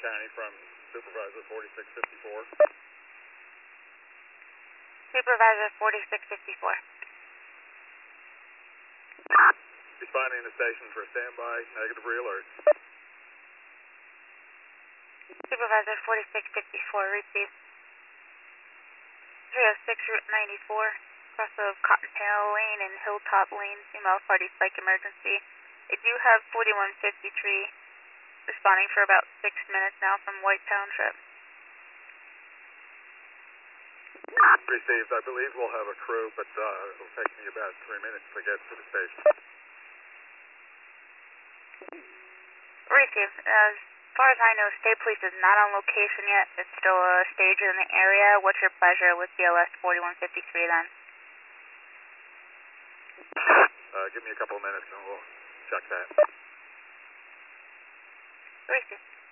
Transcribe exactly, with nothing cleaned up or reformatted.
County from Supervisor forty-six fifty-four. Supervisor forty-six fifty-four. Responding to station for standby, negative re-alert. Supervisor forty-six fifty-four, receive. three oh six Route ninety-four, cross of Cottontail Lane and Hilltop Lane, female party psych emergency. I do have forty-one fifty-three responding for about six minutes now from White Township. Received. I believe we'll have a crew, but uh, it'll take me about three minutes to get to the station. Received. As far as I know, State Police is not on location yet. It's still a stage in the area. What's your pleasure with B L S forty-one fifty-three then? Uh, give me a couple of minutes and we'll check that. Received.